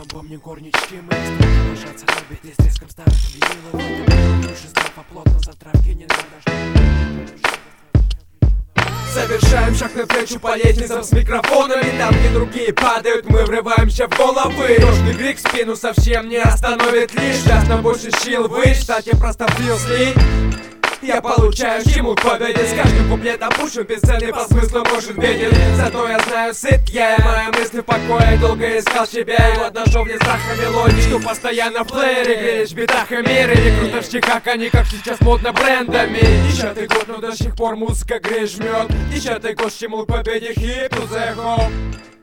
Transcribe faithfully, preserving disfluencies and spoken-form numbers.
помню горнички, мы не стали ложаться на беде с треском старых винилов. Души став плотно затравки не надо. Совершаем шаг навстречу по лестницам с микрофонами. Там, где другие падают, мы врываемся в головы. Дождный крик в спину совсем не остановит лишь. Даст нам больше сил выше, кстати, просто впился. Я получаю стимул к победе. С каждым куплетом пущу бесценный по смыслу, может беден. Зато я знаю, сыт я, и мои мысли в покое. Долго искал себя, и вот нашел мне страх на мелодии, что постоянно в плеере. Греешь в битах и мире, не круто в стихах, они как сейчас модно брендами. Десятый год, но до сих пор музыка греет, жмет. Десятый год, стимул к победе, хип to the home.